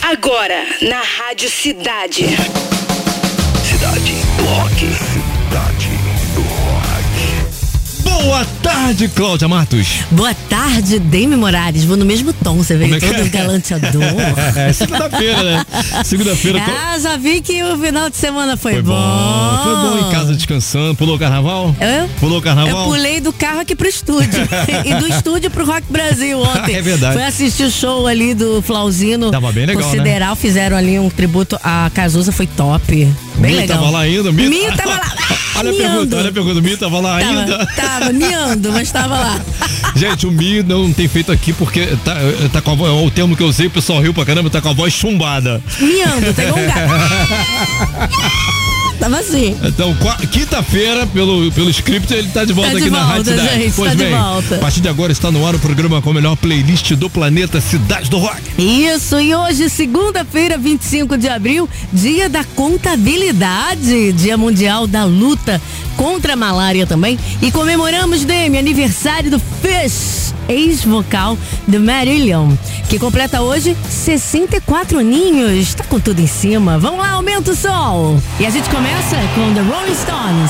Agora, na Rádio Cidade. Cidade do Rock. Cidade do Rock. Boa tarde, Cláudia Matos. Boa tarde, Demi Moraes. Vou no mesmo tom, você veio todo galanteador. Segunda-feira, né? Segunda-feira. Já vi que o final de semana foi bom. Foi bom em casa descansando. Pulou o carnaval? Pulou o carnaval? Eu pulei do carro aqui pro estúdio. E do estúdio pro Rock Brasil ontem. É verdade. Foi assistir o show ali do Flauzino. Tava bem legal, Consideral, né? Fizeram ali um tributo a Cazuza, foi top. Bem Minho legal. Tava lá ainda? Minho tava lá. Olha a pergunta, o Minho tava lá ainda? Tava miando, mas tava lá. Gente, o Minho não tem feito aqui porque tá com a voz, o termo que eu usei, o pessoal riu pra caramba, tá com a voz chumbada. Miando, tá igual um gato. Tava assim. Então, quinta-feira, pelo script, ele tá de volta aqui na Rádio Cidade. Gente, pois bem, a partir de agora está no ar o programa com a melhor playlist do planeta, Cidade do Rock. Isso, e hoje, segunda-feira, 25 de abril, dia da contabilidade, dia mundial da luta contra a malária também. E comemoramos, Demi, aniversário do Fish, ex-vocal do Marillion, que completa hoje 64 aninhos. Tá com tudo em cima. Vamos lá, aumenta o som. E a gente começa com The Rolling Stones.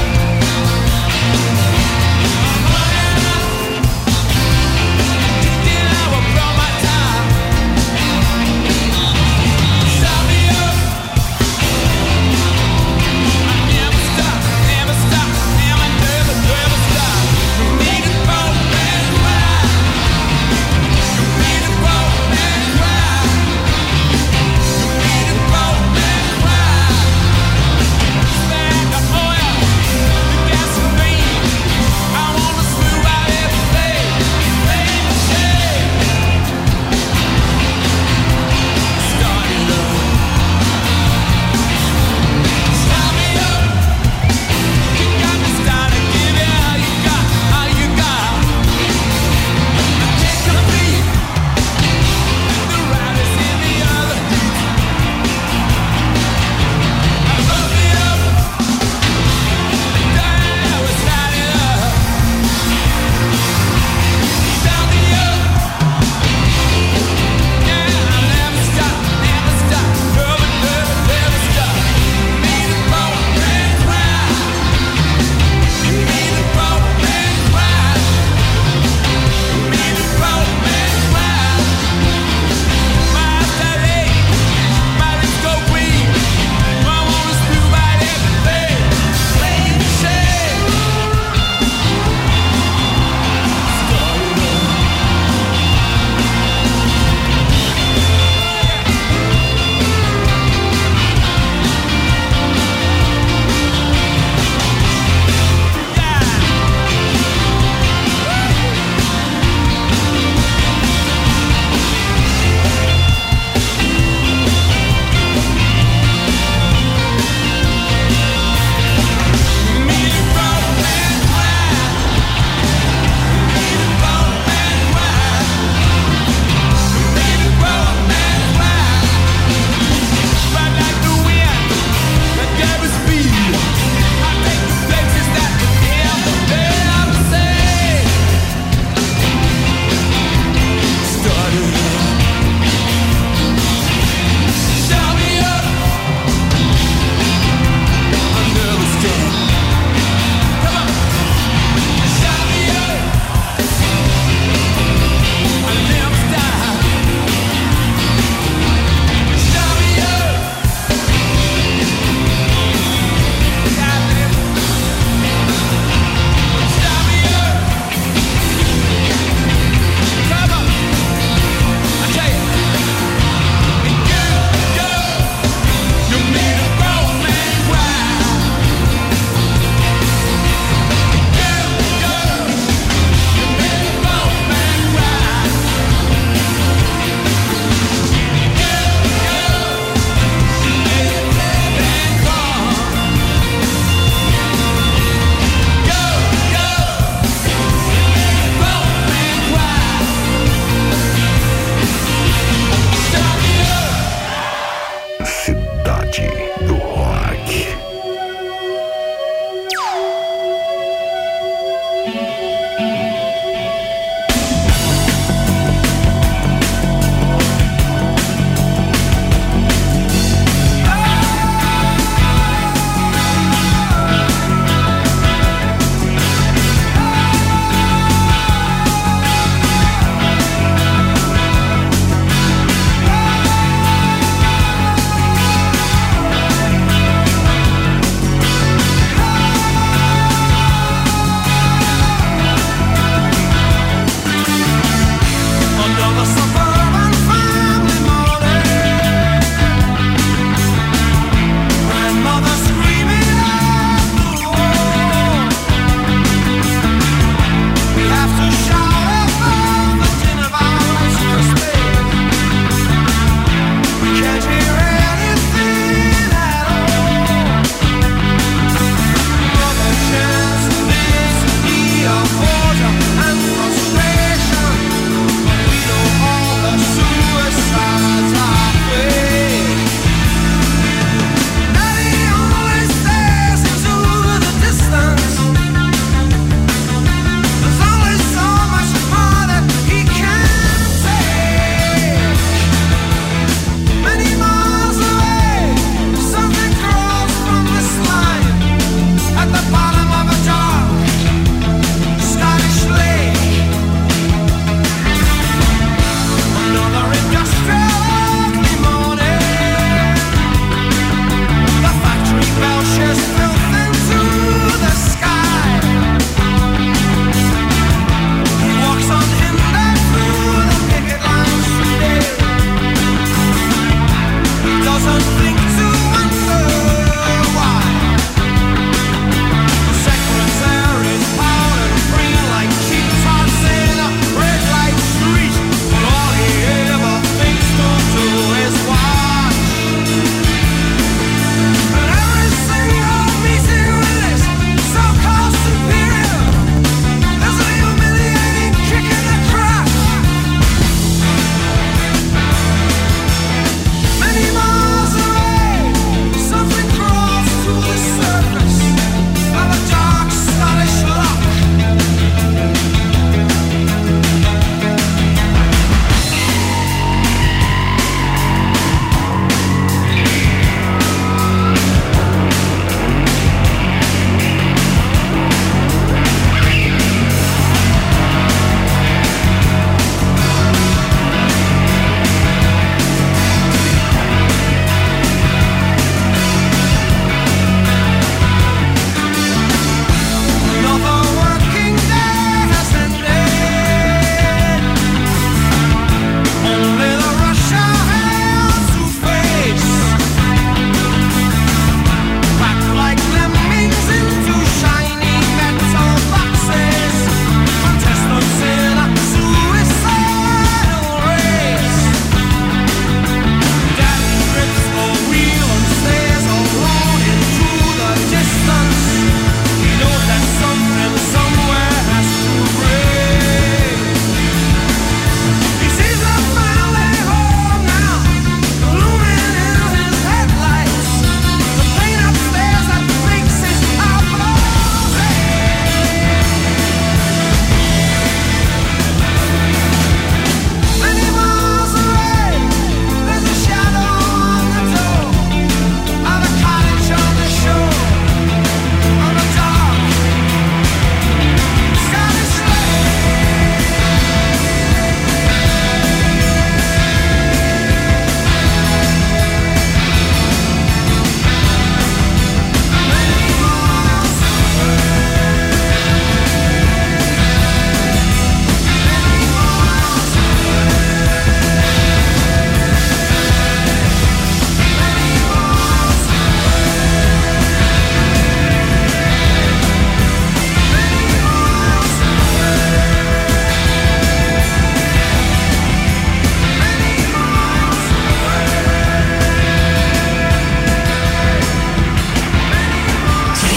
Did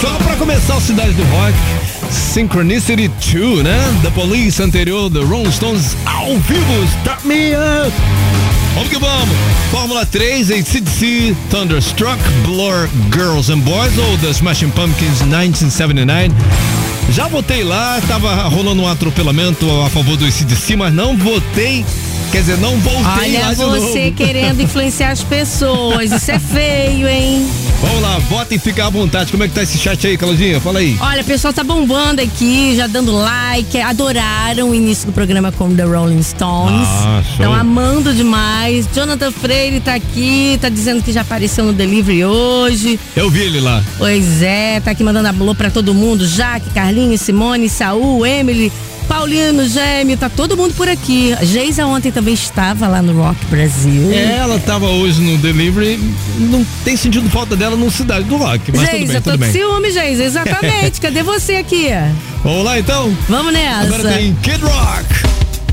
Só pra começar o Cidade do Rock, Synchronicity 2, né? The Police anterior, The Rolling Stones ao vivo, Start Me Up. Vamos que vamos. Fórmula 3, AC/DC, Thunderstruck, Blur, Girls and Boys ou The Smashing Pumpkins 1979. Já votei lá, tava rolando um atropelamento a favor do AC/DC, mas não votei. Quer dizer, não voltei lá de novo. Olha, você querendo influenciar as pessoas, isso é feio, hein? Vamos lá, vota e fica à vontade. Como é que tá esse chat aí, Claudinha? Fala aí. Olha, o pessoal tá bombando aqui, já dando like, adoraram o início do programa com The Rolling Stones. Estão amando demais. Jonathan Freire tá aqui, tá dizendo que já apareceu no Delivery hoje. Eu vi ele lá. Pois é, tá aqui mandando alô pra todo mundo. Jaque, Carlinhos, Simone, Saul, Emily, Paulino, Gêmeo, tá todo mundo por aqui. Geisa ontem também estava lá no Rock Brasil. Ela tava hoje no Delivery, não tem sentido falta dela no Cidade do Rock, mas Geisa, tudo bem. Ciúme, Geisa, exatamente. Cadê você aqui? Vamos lá então? Vamos nessa. Agora tem Kid Rock.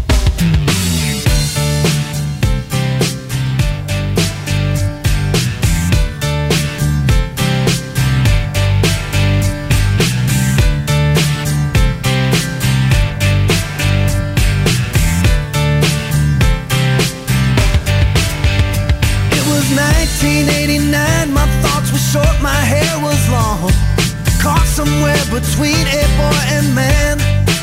Between a boy and man,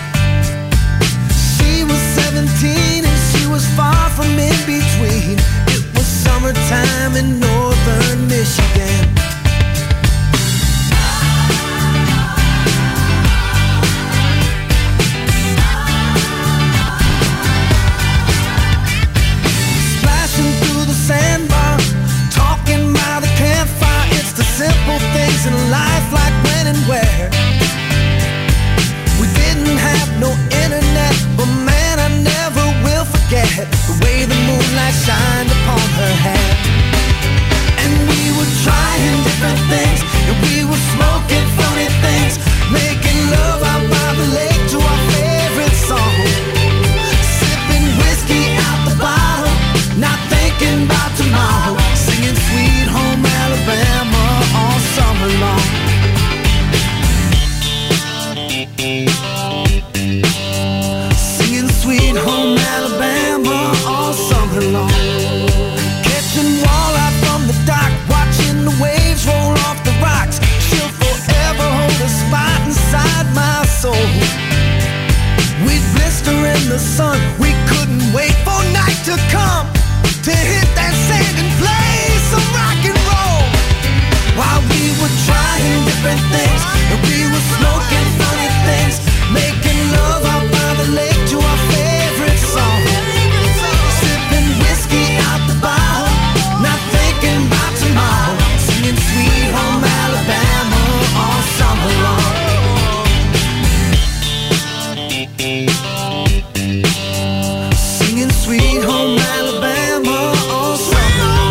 she was 17 and she was far from in between. It was summertime in northern Michigan. Splashing through the sandbar, talking by the campfire. It's the simple things in life, like when and where. No internet, but man, I never will forget the way the moonlight shined upon her hair. And we were trying different things, and we were smoking funny things, making love out by the lake to our favorite song, sipping whiskey out the bottle, not thinking about tomorrow, singing Sweet Home Alabama all summer long. Sweet Home Alabama all summer long. Catching walleye from the dock, watching the waves roll off the rocks. She'll forever hold a spot inside my soul. We'd blister in the sun, we couldn't wait for night to come to hit that sand and play some rock and roll. While we were trying different things, and we were smoking funny things, making love out by the lake to our favorite song, sipping whiskey out the bottle, not thinking about tomorrow, singing Sweet Home Alabama all summer long. Singing Sweet Home Alabama all summer long.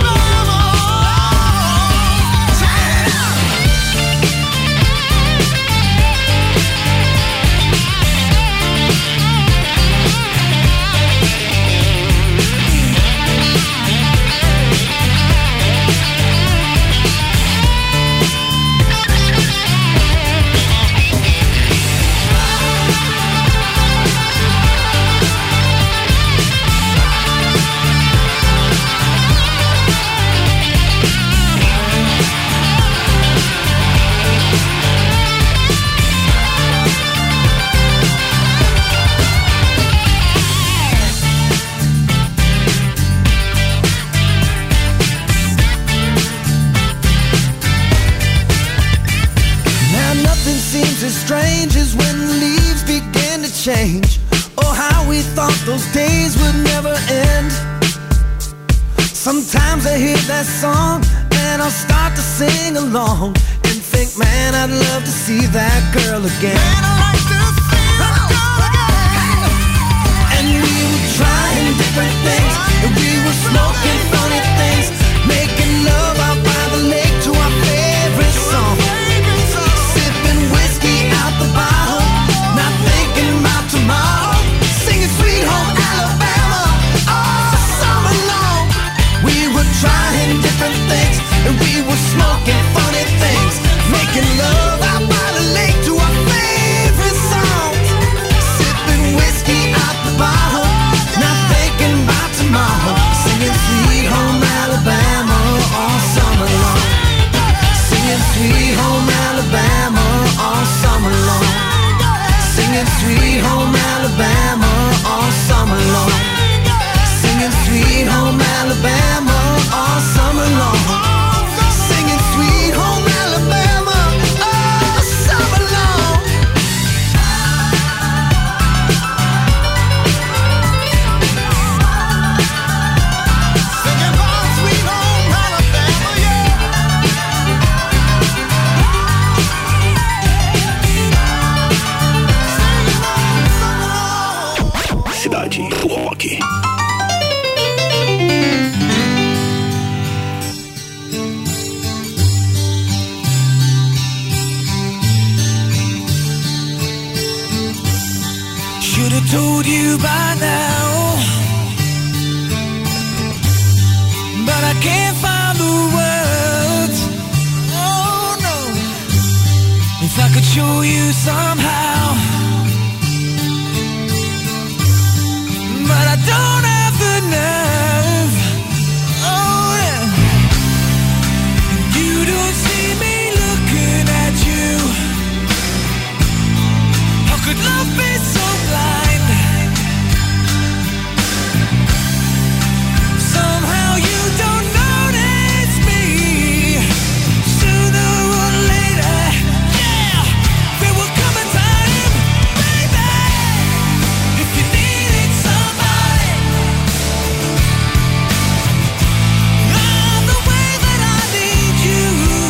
As strange as when the leaves began to change. Oh, how we thought those days would never end. Sometimes I hear that song and I'll start to sing along and think, man, I'd love to see that girl again. Man, I'd like to see that girl again. And we were trying different things, and we were smoking funny things, making love out by the lake to our favorite song, sipping whiskey out the bottle, not thinking about tomorrow, singing Sweet Home Alabama all summer long. We were trying different things, and we were smoking funny things, making love sweet home Alabama all summer long. Singing sweet home Alabama all summer long. Singing sweet home Alabama all summer long. Singing home sweet home Alabama, yeah. Cidade do Rock. Should have told you by now, but I can't find the words. Oh no. If I could show you somehow, but I don't have the nerve. Oh yeah. You don't see me looking at you. How could love be so blind? Somehow you don't notice me. Sooner or later, yeah, there will come a time, baby, if you needed somebody. Love the way that I need you.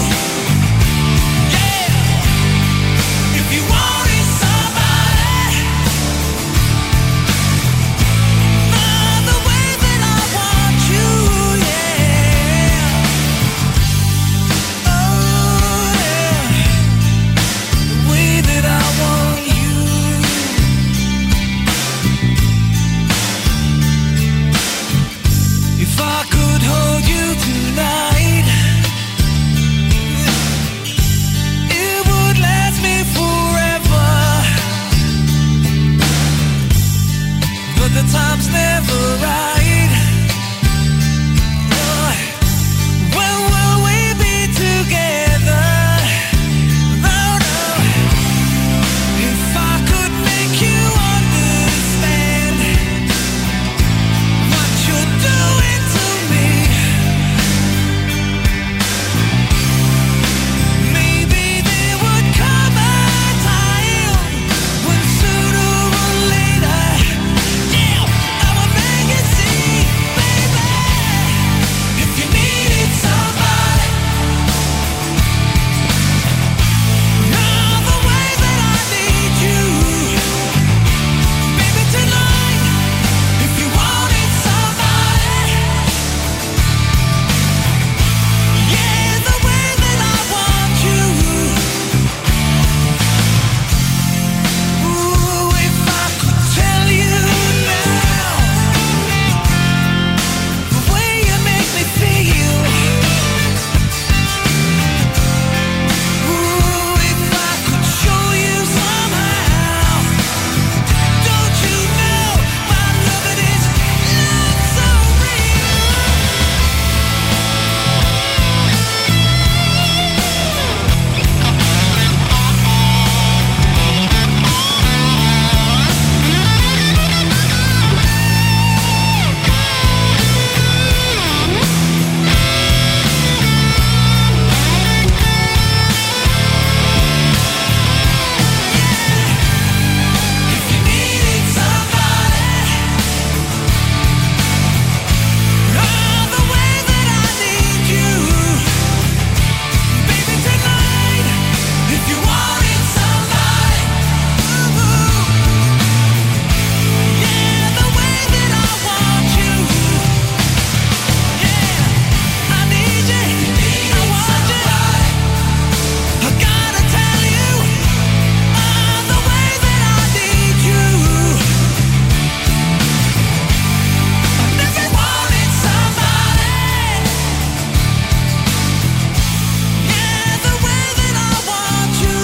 Yeah, if you wanted somebody. Love the way that I want you. Yeah. Oh yeah, the way that I want you. If I could hold you tonight, it would last me forever. But the time's never right. When will we be together? No, no. If I could make you understand what you're doing to me, maybe there would come a time when sooner or later, yeah, I would make it see, baby, if you needed somebody. Love the way that I need you, baby, tonight, if you wanted somebody. Yeah, the way that I want you. Ooh, if I could tell you now, the way you make me feel. Ooh, if I could show you somehow. Don't you know my love it is not so real. If you needed somebody, love the way that I need you, baby, tonight, if you wanted somebody. Yeah, the way that I want you. Yeah, I need you, I want you. I gotta tell you, the way that I need you. I've never wanted somebody. Yeah, the way that I want you.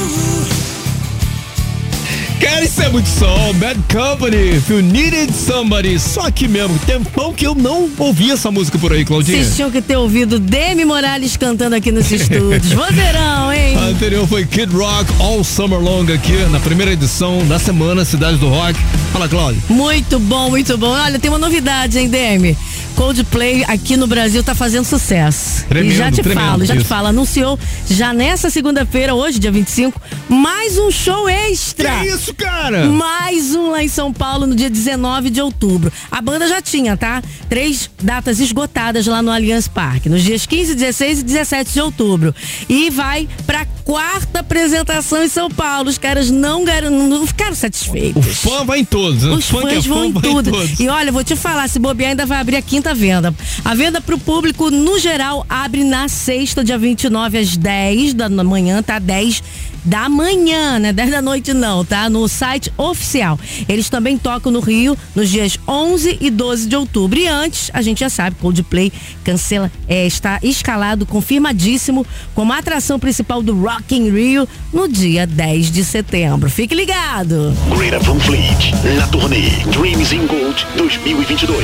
Cara, isso é muito som. Bad Company, If You Needed Somebody. Só aqui mesmo. Tempão que eu não ouvi essa música por aí, Claudinha. Vocês tinham que ter ouvido Demi Morales cantando aqui nos estúdios. Vozeirão, hein? A anterior foi Kid Rock, All Summer Long aqui na primeira edição da semana Cidade do Rock. Fala, Cláudia. Muito bom, muito bom. Olha, tem uma novidade, hein, DM? Coldplay aqui no Brasil tá fazendo sucesso. Tremendo, e já te tremendo, falo, anunciou já nessa segunda-feira, hoje, dia 25, mais um show extra. Que isso, cara? Mais um lá em São Paulo no dia 19 de outubro. A banda já tinha, tá? 3 datas esgotadas lá no Allianz Parque, nos dias 15, 16 e 17 de outubro. E vai pra 4ª apresentação em São Paulo. Os caras não ficaram satisfeitos. O fã vai em todos, né? Os fãs vão em tudo. E olha, vou te falar, se bobear ainda vai abrir a 5ª venda. A venda pro público, no geral, abre na sexta, dia 29, às 10 da manhã, tá? 10 da manhã, né? 10 da noite não, tá? No site oficial. Eles também tocam no Rio nos dias 11 e 12 de outubro. E antes, a gente já sabe, Coldplay está escalado, confirmadíssimo, como atração principal do Rock in Rio no dia 10 de setembro. Fique ligado! Greta Van Fleet, na turnê Dreams in Gold 2022.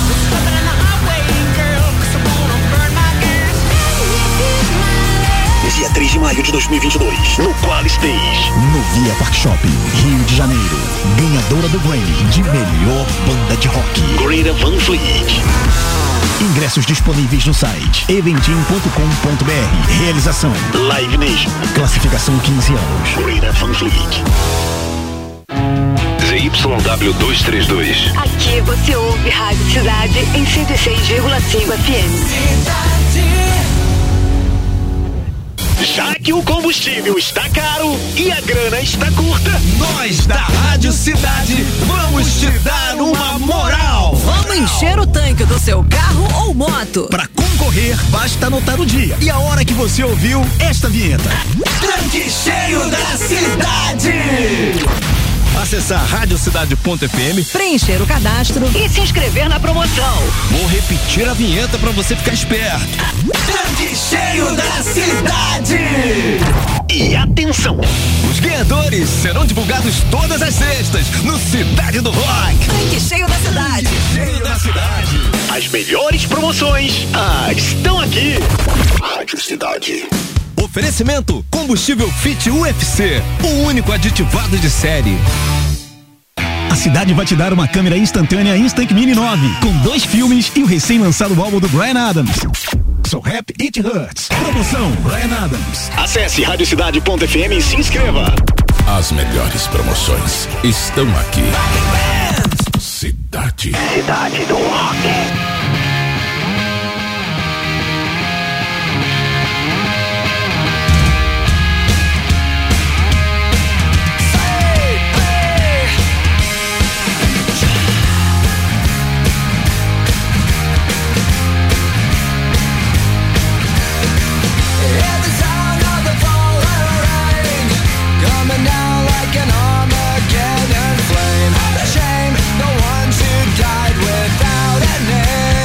Dia 3 de maio de 2022, no Qual Stage, no Via Park Shopping, Rio de Janeiro. Ganhadora do Grammy de melhor banda de rock, Greta Van Fleet. Ingressos disponíveis no site eventim.com.br. Realização Live Nation. Classificação 15 anos. Greta Van Fleet. ZYW232. Aqui você ouve Rádio Cidade em 106,5 FM. Já que o combustível está caro e a grana está curta, Nós da Rádio Cidade vamos te dar uma moral. Vamos encher o tanque do seu carro ou moto. Para concorrer, basta anotar o dia e a hora que você ouviu esta vinheta. Tanque cheio da cidade. Acessar radiocidade.fm, Preencher o cadastro E se inscrever na promoção. vou repetir a vinheta pra você ficar esperto. Tanque cheio da cidade. e atenção, Os ganhadores serão divulgados todas as sextas no Cidade do Rock. Tanque cheio da cidade. Cheio da cidade. as melhores promoções estão aqui. Rádio Cidade. Oferecimento combustível Fit UFC, o único aditivado de série. A Cidade vai te dar uma câmera instantânea Instax Mini 9, com 2 filmes e o recém-lançado álbum do Bryan Adams. So Happy It Hurts. Promoção Bryan Adams. Acesse radiocidade.fm e se inscreva. As melhores promoções estão aqui. Cidade. Cidade do Rock. Down like an Armageddon flame. Shame the ones who died without a name.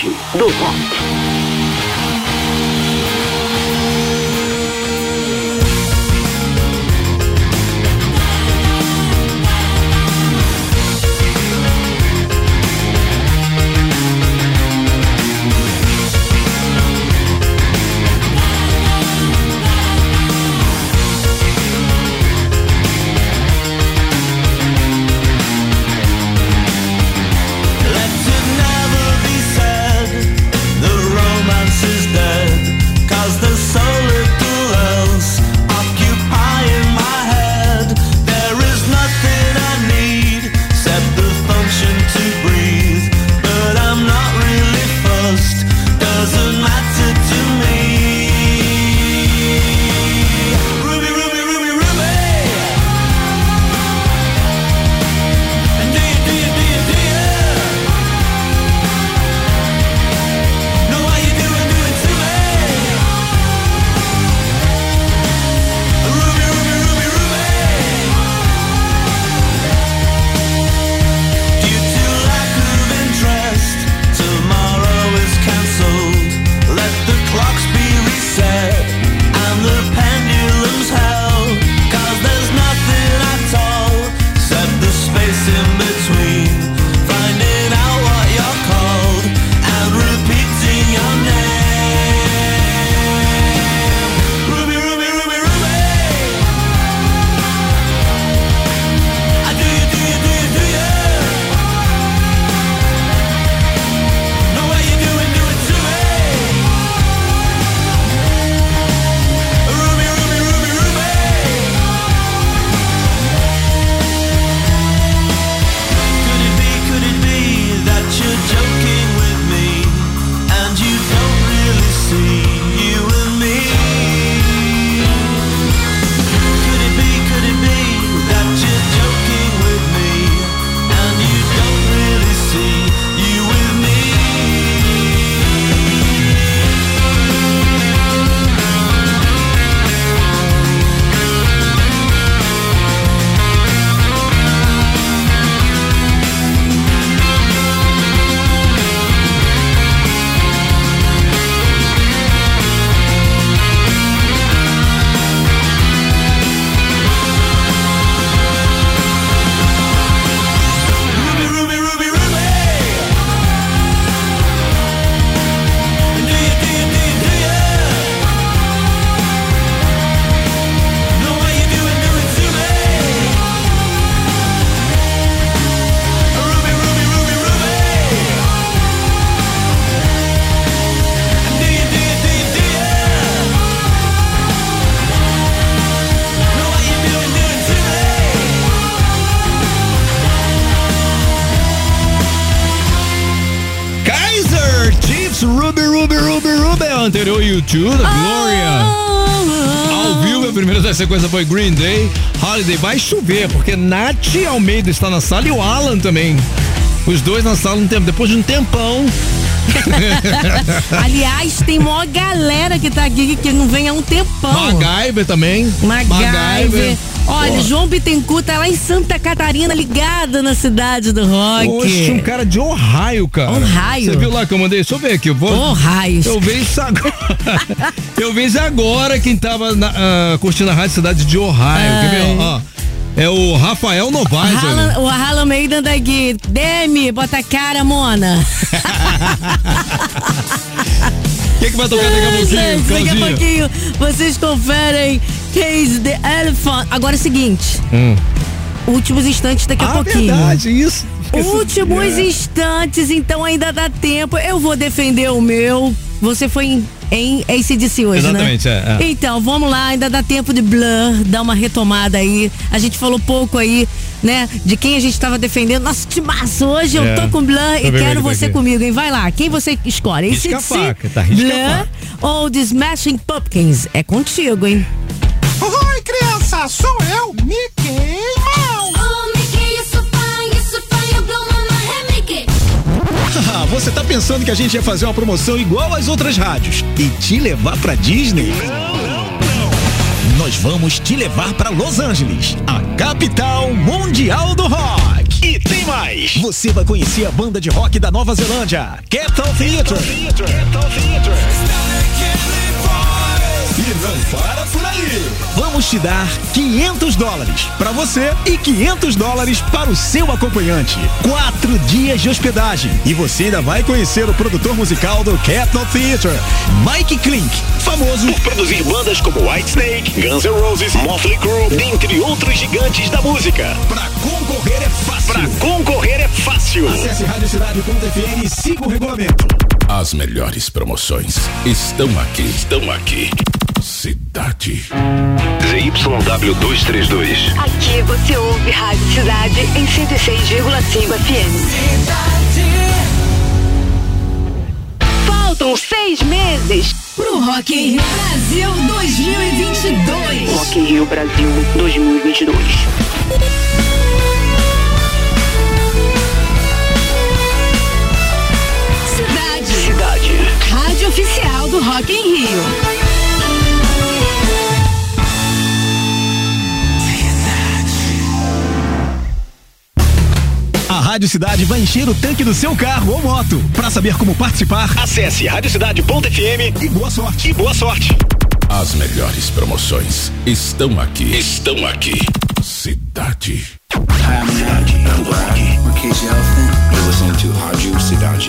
cidade do rock. Anterior U2, da Gloria. Ao vivo, a primeira da sequência foi Green Day, Holiday. Vai chover, porque Nath Almeida está na sala e o Alan também. Os dois na sala depois de um tempão. Aliás, tem maior galera que tá aqui que não vem há um tempão. MacGyver também. MacGyver. Olha, João Bittencourt tá lá em Santa Catarina, ligada na cidade do rock. Poxa, um cara de Ohio, cara. Ohio. Você viu lá que eu mandei? Deixa eu ver aqui. Ohio. Eu vejo isso agora. Eu vejo agora quem tava curtindo a rádio cidade de Ohio. Quer ver? Ó. É o Rafael Novaes. O Alan Maiden daqui. Demi, bota a cara, Mona. O que vai tocar daqui a pouquinho? Daqui a pouquinho vocês conferem Cage the Elephant. Agora é o seguinte. Últimos instantes daqui a pouquinho. Verdade, isso. Últimos instantes, então ainda dá tempo. Eu vou defender o meu. Você foi em AC/DC hoje, exatamente, né? Então, vamos lá, ainda dá tempo de Blur, dar uma retomada aí. A gente falou pouco aí, né, de quem a gente tava defendendo. Nossa, timaço, hoje eu tô com Blur e quero você comigo, hein? Vai lá, quem você escolhe? AC/DC, Blur ou The Smashing Pumpkins? É contigo, hein? Oi, criança, sou eu, Mickey Mouse. Oh, Mickey, you're so fine, you blow my mind, hey, Mickey. Você tá pensando que a gente ia fazer uma promoção igual às outras rádios e te levar pra Disney? Nós vamos te levar pra Los Angeles, a capital mundial do rock. E tem mais. Você vai conhecer a banda de rock da Nova Zelândia, Capital Theatre. E não para por aí. Vamos te dar $500 para você e $500 para o seu acompanhante. 4 dias de hospedagem. E você ainda vai conhecer o produtor musical do Capital Theatre, Mike Klink, famoso por produzir bandas como Whitesnake, Guns N' Roses, Motley Crue, dentre outros gigantes da música. Pra concorrer é fácil. Acesse radiocidade.fm e siga o regulamento. As melhores promoções estão aqui. Cidade. ZYW 232. Aqui você ouve Rádio Cidade em 106,5 FM. Faltam 6 meses pro Rock in Rio Brasil 2022. Rock in Rio Brasil 2022. Cidade. Rádio oficial do Rock in Rio. A Rádio Cidade vai encher o tanque do seu carro ou moto. Para saber como participar, acesse radiocidade.fm e boa sorte. As melhores promoções estão aqui. Cidade. Hi, I'm Cidade. I'm Brad. We're Casey Elephant. You're listening to Rádio Cidade.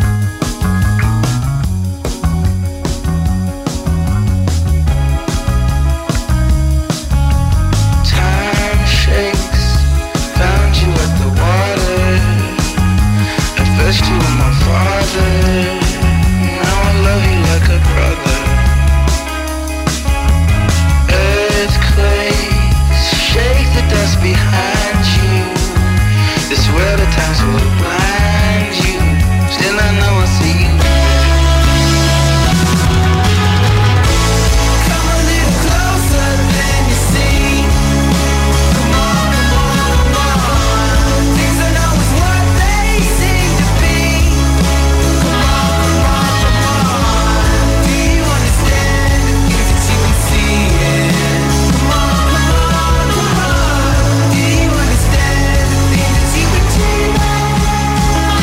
Time shakes, found you at the water. At first you were my father. Now I love you like a brother. Earthquakes, shake the dust behind you. This world at times will blind you. Still I know I see you. Come a little closer than you see. Come on, come on. Things are not always what they seem to be. Come on, come on. Do you understand the things that you can see? Come on, come on. Do you understand the things that you can do?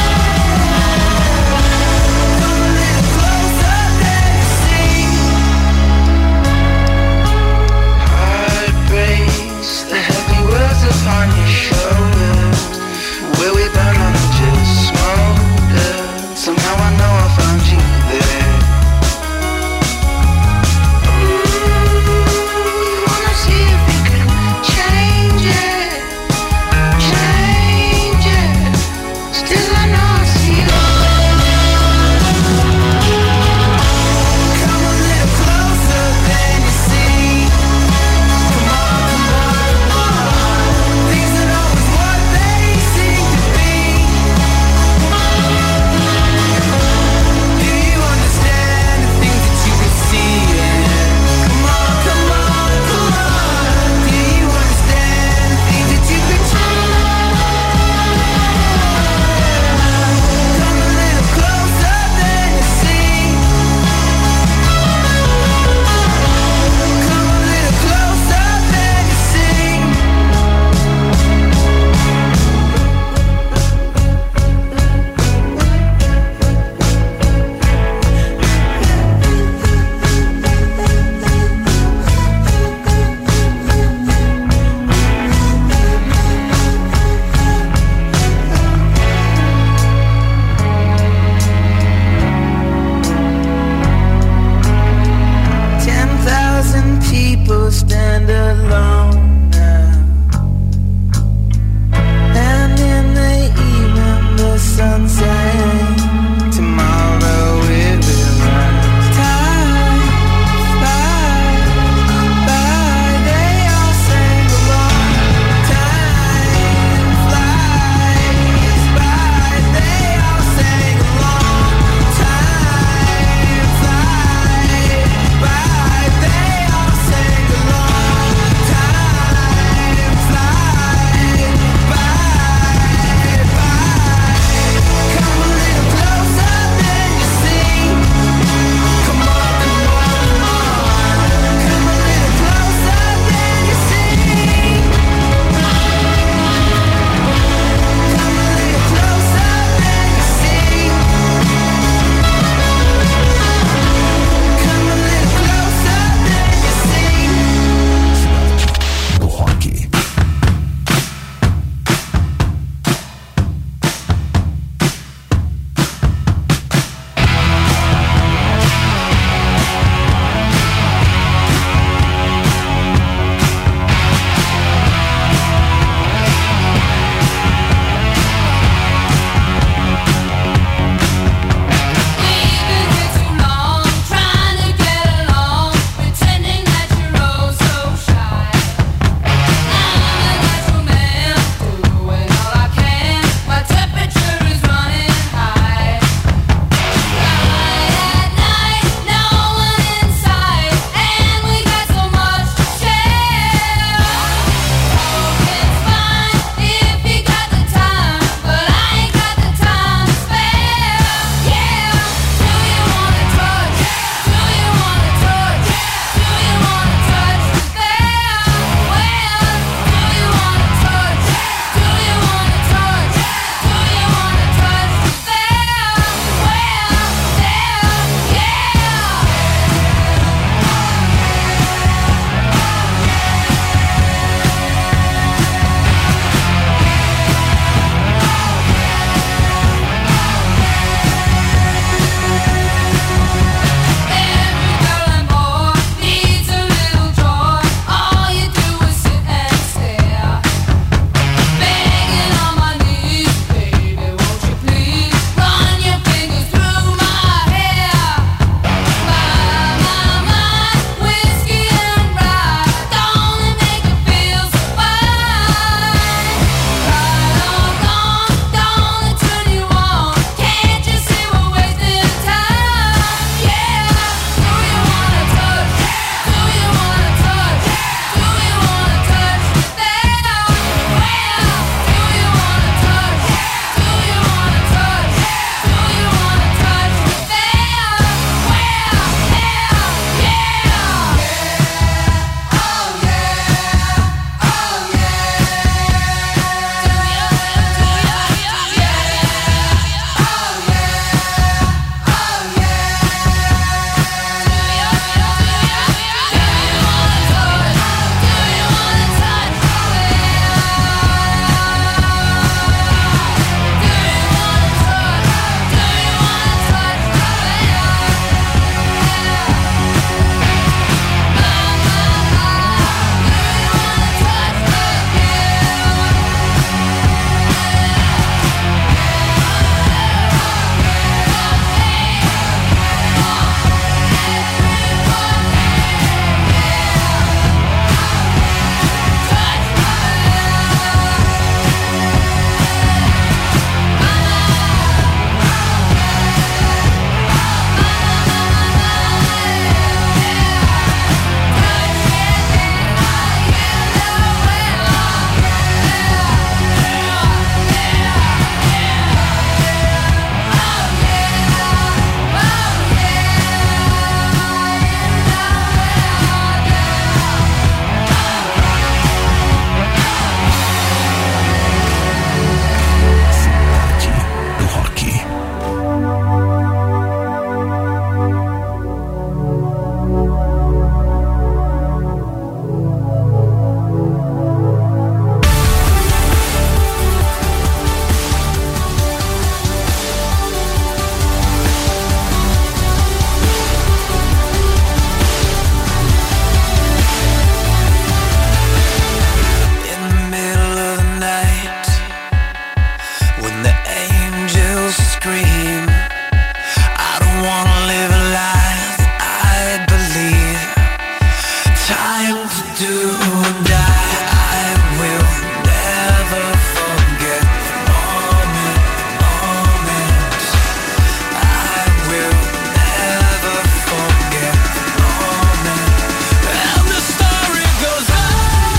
scream. I don't wanna live a life I believe. Time to do or die. I will never forget the moment. I will never forget the moment. And the story goes on.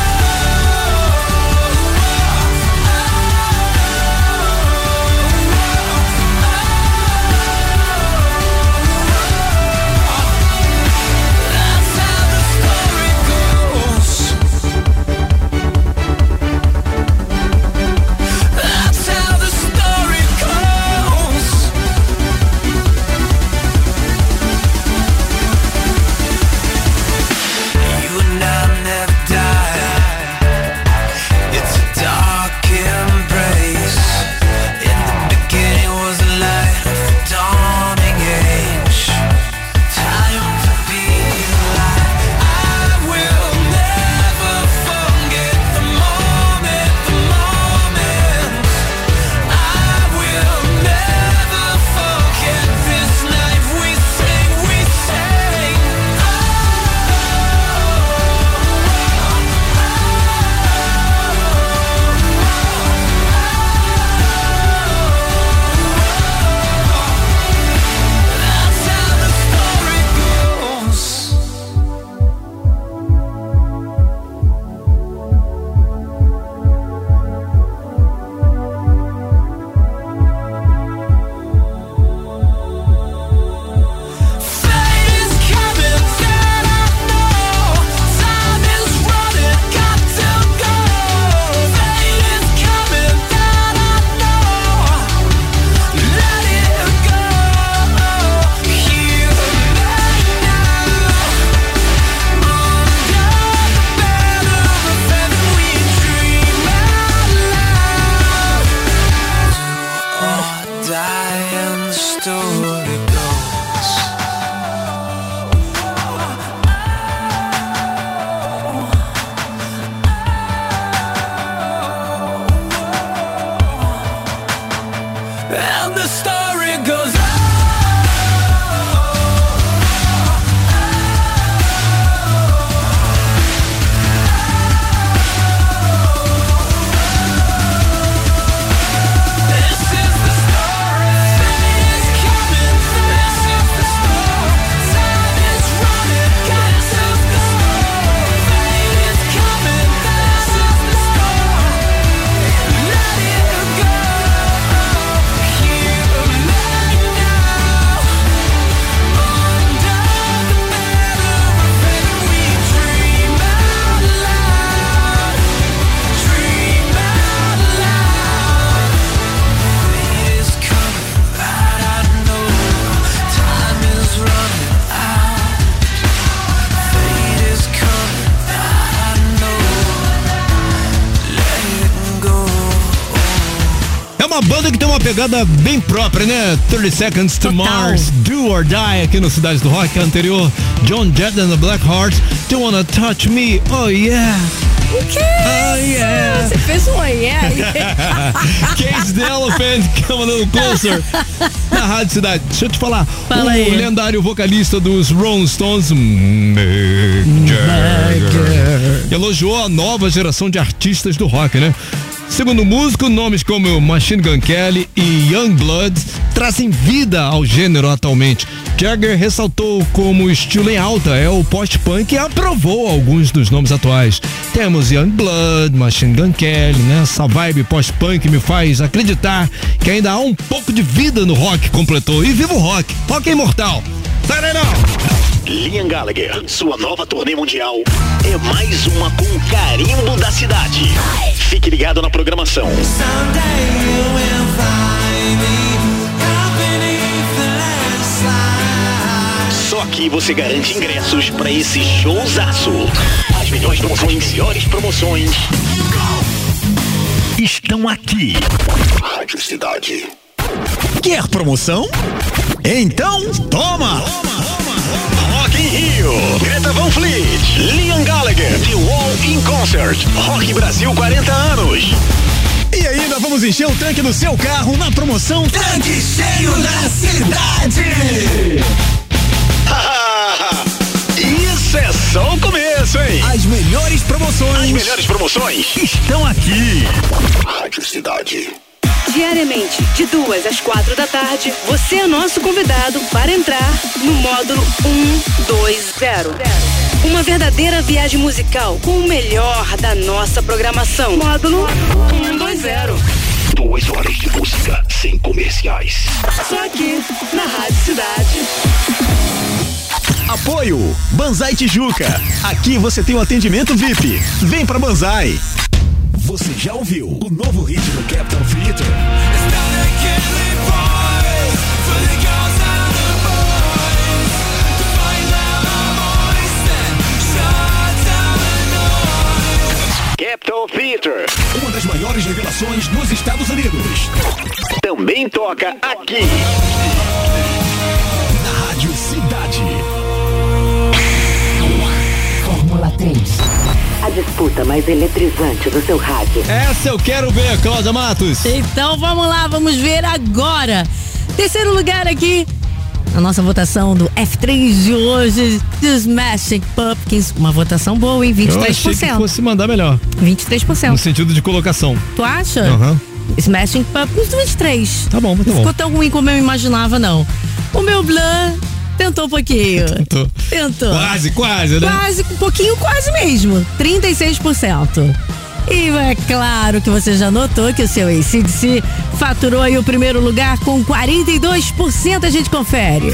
And the story goes on. Uma banda que tem uma pegada bem própria, né? 30 Seconds to Mars, Do or Die, aqui no Cidade do Rock. Anterior, John Jett and the Blackhearts, Do You Wanna Touch Me? Oh yeah. O que é isso? Yeah. Você fez um yeah. Case the Elephant, Coming a Little Closer, na Rádio Cidade. Deixa eu te falar, Fala aí. Lendário vocalista dos Rolling Stones, Mick Jagger, elogiou a nova geração de artistas do rock, né? Segundo o músico, nomes como Machine Gun Kelly e Youngblood trazem vida ao gênero atualmente. Jagger ressaltou como o estilo em alta é o post-punk e aprovou alguns dos nomes atuais. Temos Youngblood, Machine Gun Kelly, né? Essa vibe post-punk me faz acreditar que ainda há um pouco de vida no rock, completou. E viva o rock! Rock é imortal! Sai daí não! Liam Gallagher, sua nova turnê mundial é mais uma com o carimbo da cidade. Fique ligado na programação. Só aqui você garante ingressos para esse showzaço. As melhores promoções, melhores promoções estão aqui. Rádio Cidade. Quer promoção? Então toma! Rock in Rio, Greta Van Fleet, Liam Gallagher, The Wall in Concert, Rock Brasil 40 anos. E ainda vamos encher o tanque do seu carro na promoção Tanque Cheio da Cidade. Isso é só o começo, hein? As melhores promoções estão aqui. Rádio Cidade. Diariamente, de 2 às 4 da tarde, você é nosso convidado para entrar no módulo 120. Uma verdadeira viagem musical com o melhor da nossa programação. Módulo 120. 2 horas de música sem comerciais. Só aqui, na Rádio Cidade. Apoio Banzai Tijuca. Aqui você tem o atendimento VIP. Vem pra Banzai. Você já ouviu o novo hit do Capitol Theater? Capitol Theater, uma das maiores revelações dos Estados Unidos. Também toca aqui na Rádio Cidade. Fórmula 3. A disputa mais eletrizante do seu rádio. Essa eu quero ver, Cláudia Matos. Então vamos lá, vamos ver agora. Terceiro lugar aqui, a nossa votação do F3 de hoje, de Smashing Pumpkins. Uma votação boa, hein? 23%. Eu achei que fosse mandar melhor. 23%. No sentido de colocação. Tu acha? Aham. Smashing Pumpkins 23%. Tá bom, tá bom. Não ficou tão ruim como eu imaginava, não. O meu Blanc tentou um pouquinho. Tentou. Quase, né? Quase, um pouquinho, quase mesmo. 36%. E é claro que você já notou que o seu AC/DC faturou aí o primeiro lugar com 42%. A gente confere.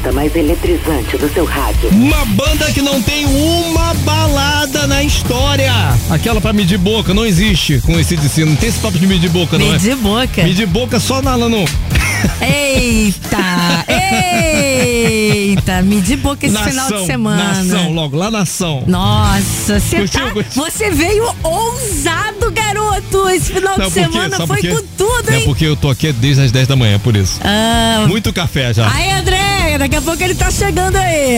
disputa mais eletrizante do seu rádio. Uma banda que não tem uma balada na história. Aquela pra medir boca, não existe com esse DC. Não tem esse papo de medir boca, não é? Medir boca? Medir boca só na no... Eita! Medir boca esse final de semana. Nação, logo, lá Nação. Nossa, você veio ousado, garoto. Esse final de semana foi com tudo, hein? É porque eu tô aqui desde as 10 da manhã, por isso. Muito café já. Aí, André, daqui a pouco ele tá chegando aí.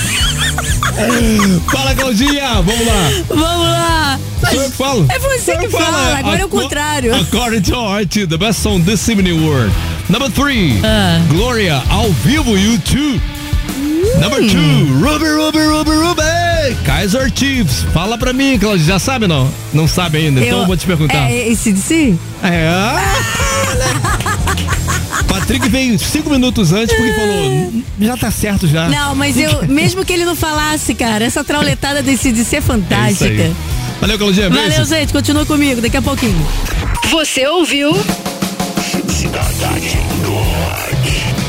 Fala, Claudinha, vamos lá. Sou eu que falo. É você que fala, agora é o contrário. According to Art, the best song this evening world. Number 3, Gloria, ao vivo, U2. Number 2, Ruby, Kaiser Chiefs. Fala pra mim, Claudia, já sabe não? Não sabe ainda, então eu vou te perguntar. É esse de si? Patrick veio 5 minutos antes porque falou, já tá certo já. Não, mas mesmo que ele não falasse, cara, essa trauletada desse de ser fantástica. É valeu, Claudinha, beijo. Valeu, gente, continua comigo, daqui a pouquinho. Você ouviu? Cidade do Rock.